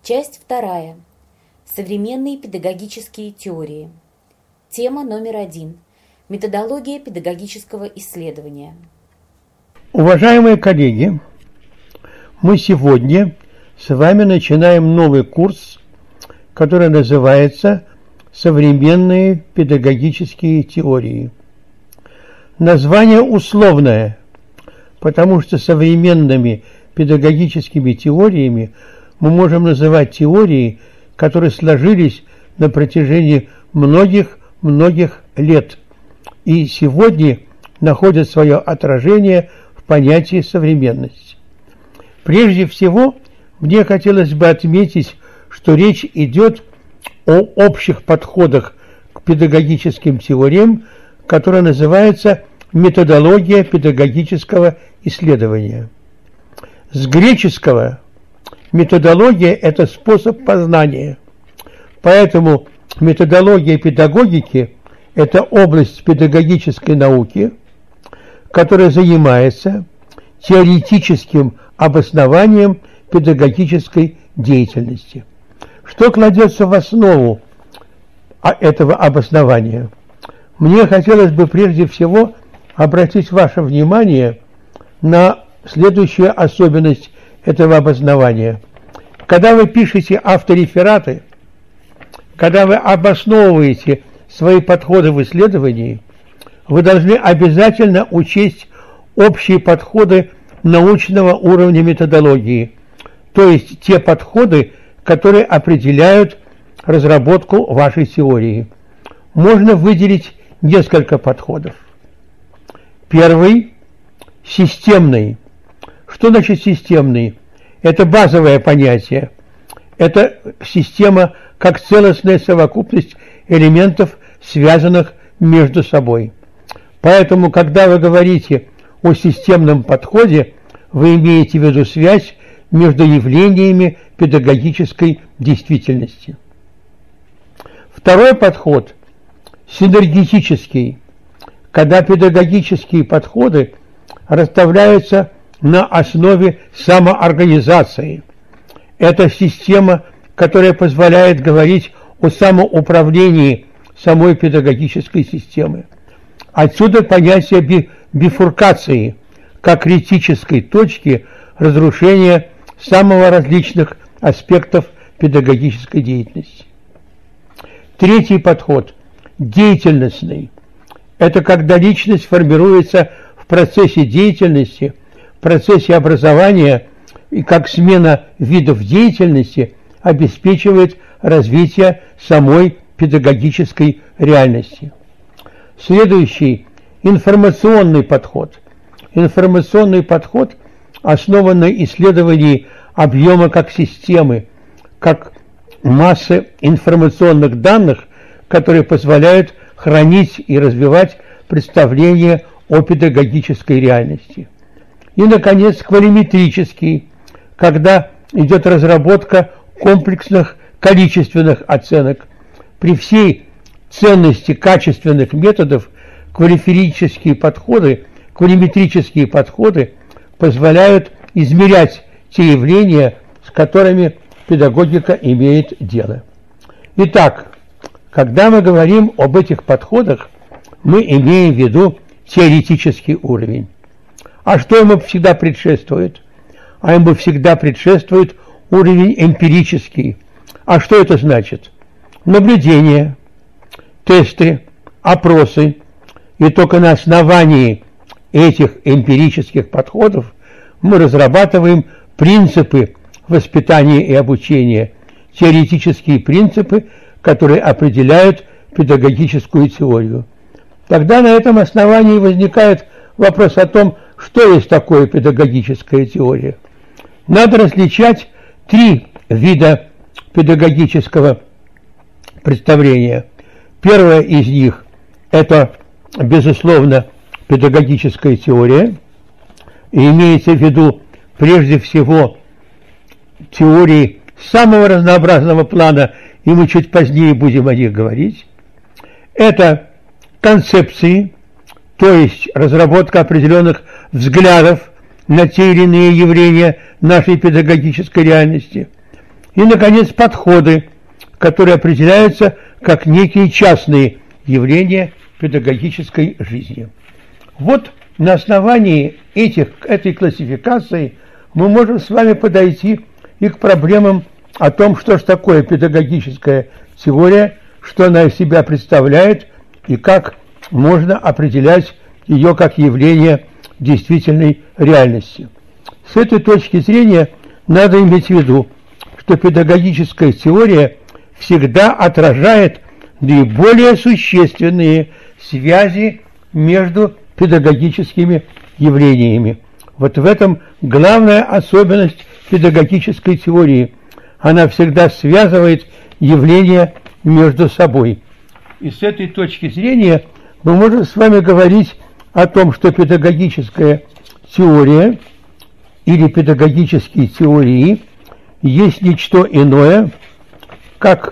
Часть 2. Современные педагогические теории. Тема номер 1. Методология педагогического исследования. Уважаемые коллеги, мы сегодня с вами начинаем новый курс, который называется «Современные педагогические теории». Название условное, потому что современными педагогическими теориями мы можем называть теории, которые сложились на протяжении многих лет и сегодня находят свое отражение в понятии современности. Прежде всего, мне хотелось бы отметить, что речь идет о общих подходах к педагогическим теориям, которая называется методология педагогического исследования. С греческого методология – это способ познания, поэтому методология педагогики – это область педагогической науки, которая занимается теоретическим обоснованием педагогической деятельности. Что кладется в основу этого обоснования? Мне хотелось бы прежде всего обратить ваше внимание на следующую особенность этого обоснования. Когда вы пишете авторефераты, когда вы обосновываете свои подходы в исследовании, вы должны обязательно учесть общие подходы научного уровня методологии, то есть те подходы, которые определяют разработку вашей теории. Можно выделить несколько подходов. Первый – системный. Что значит системный? Это базовое понятие. Это система как целостная совокупность элементов, связанных между собой. Поэтому, когда вы говорите о системном подходе, вы имеете в виду связь между явлениями педагогической действительности. Второй подход – синергетический, когда педагогические подходы расставляются на основе самоорганизации. Это система, которая позволяет говорить о самоуправлении самой педагогической системы. Отсюда понятие бифуркации, как критической точки разрушения самых различных аспектов педагогической деятельности. Третий подход – деятельностный. Это когда личность формируется в процессе деятельности, в процессе образования и как смена видов деятельности обеспечивает развитие самой педагогической реальности. Следующий – информационный подход. Информационный подход основан на исследовании объема как системы, как массы информационных данных, которые позволяют хранить и развивать представление о педагогической реальности. И, наконец, калориметрический, когда идет разработка комплексных количественных оценок. При всей ценности качественных методов калориметрические подходы позволяют измерять те явления, с которыми педагогика имеет дело. Итак, когда мы говорим об этих подходах, мы имеем в виду теоретический уровень. А что ему всегда предшествует? А ему всегда предшествует уровень эмпирический. А что это значит? Наблюдения, тесты, опросы. И только на основании этих эмпирических подходов мы разрабатываем принципы воспитания и обучения, теоретические принципы, которые определяют педагогическую теорию. Тогда на этом основании возникает вопрос о том, что есть такое педагогическая теория. Надо различать три вида педагогического представления. Первое из них – это, безусловно, педагогическая теория, и имеется в виду прежде всего теории самого разнообразного плана, и мы чуть позднее будем о них говорить. Это концепции, то есть разработка определенных взглядов на те или иные явления нашей педагогической реальности. И, наконец, подходы, которые определяются как некие частные явления педагогической жизни. Вот на основании этой классификации мы можем с вами подойти и к проблемам о том, что же такое педагогическая теория, что она из себя представляет и как можно определять ее как явление действительной реальности. С этой точки зрения надо иметь в виду, что педагогическая теория всегда отражает наиболее существенные связи между педагогическими явлениями. Вот в этом главная особенность педагогической теории. Она всегда связывает явления между собой. И с этой точки зрения мы можем с вами говорить о том, что педагогическая теория или педагогические теории есть ничто иное, как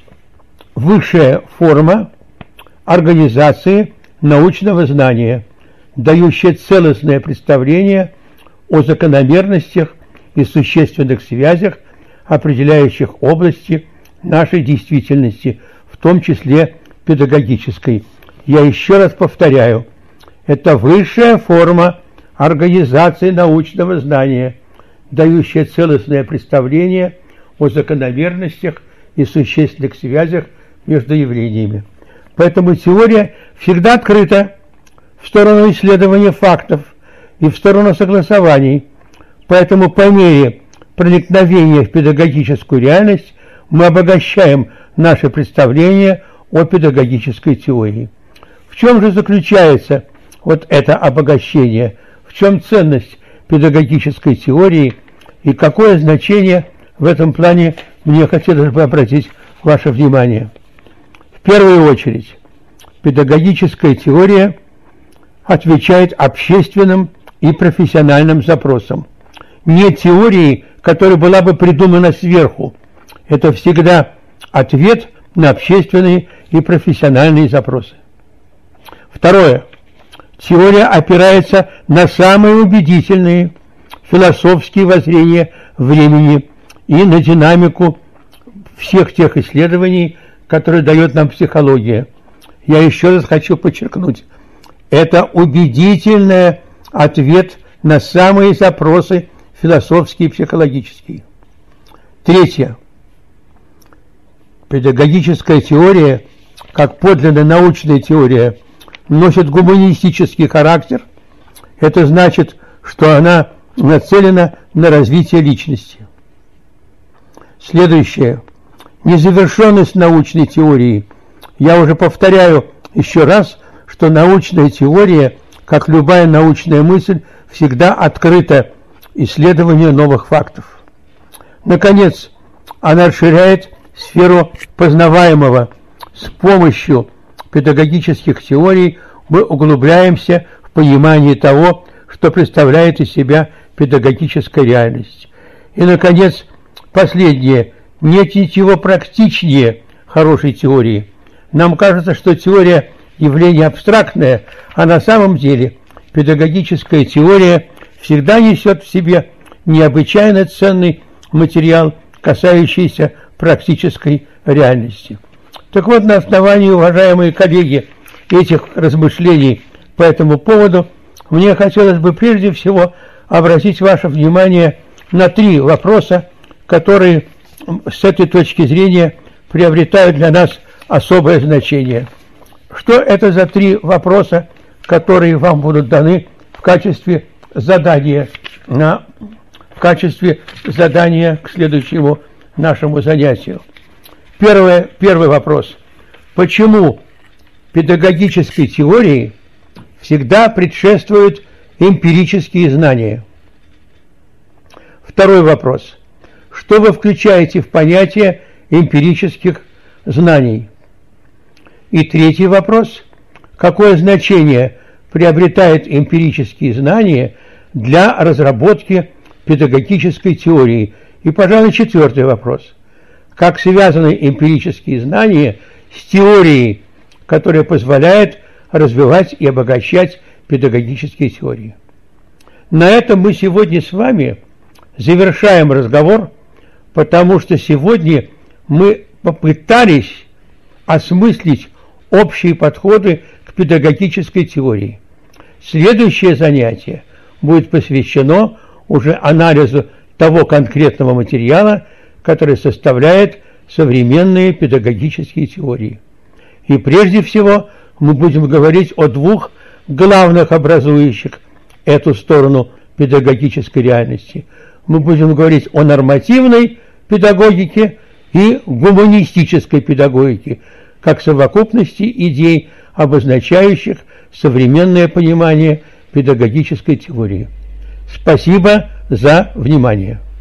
высшая форма организации научного знания, дающая целостное представление о закономерностях и существенных связях, определяющих области нашей действительности, в том числе педагогической. Я еще раз повторяю, это высшая форма организации научного знания, дающая целостное представление о закономерностях и существенных связях между явлениями. Поэтому теория всегда открыта в сторону исследования фактов и в сторону согласований. Поэтому по мере проникновения в педагогическую реальность мы обогащаем наше представление о педагогической теории. В чем же заключается вот это обогащение? В чем ценность педагогической теории и какое значение в этом плане мне хотелось бы обратить ваше внимание? В первую очередь, педагогическая теория отвечает общественным и профессиональным запросам. Нет теории, которая была бы придумана сверху. Это всегда ответ на общественные и профессиональные запросы. Второе. Теория опирается на самые убедительные философские воззрения времени и на динамику всех тех исследований, которые дает нам психология. Я еще раз хочу подчеркнуть, это убедительный ответ на самые запросы философские и психологические. Третье. Педагогическая теория, как подлинная научная теория, носит гуманистический характер. Это значит, что она нацелена на развитие личности. Следующее. Незавершенность научной теории. Я уже повторяю еще раз, что научная теория, как любая научная мысль, всегда открыта исследованию новых фактов. Наконец, она расширяет сферу познаваемого. С помощью педагогических теорий мы углубляемся в понимание того, что представляет из себя педагогическая реальность. И, наконец, последнее. Нет ничего практичнее хорошей теории. Нам кажется, что теория явление абстрактное, а на самом деле педагогическая теория всегда несет в себе необычайно ценный материал, касающийся практической реальности. Так вот, на основании, уважаемые коллеги, этих размышлений по этому поводу, мне хотелось бы прежде всего обратить ваше внимание на 3 вопроса, которые с этой точки зрения приобретают для нас особое значение. Что это за 3 вопроса, которые вам будут даны в качестве задания к следующему нашему занятию? Первый вопрос. Почему педагогической теории всегда предшествуют эмпирические знания? Второй вопрос. Что вы включаете в понятие эмпирических знаний? И третий вопрос. Какое значение приобретают эмпирические знания для разработки педагогической теории? И, пожалуй, четвертый вопрос. Как связаны эмпирические знания с теорией, которая позволяет развивать и обогащать педагогические теории? На этом мы сегодня с вами завершаем разговор потому что сегодня мы попытались осмыслить общие подходы к педагогической теории. Следующее занятие будет посвящено уже анализу того конкретного материала, который составляет современные педагогические теории. И прежде всего мы будем говорить о двух главных образующих эту сторону педагогической реальности. Мы будем говорить о нормативной педагогике и гуманистической педагогике, как совокупности идей, обозначающих современное понимание педагогической теории. Спасибо за внимание.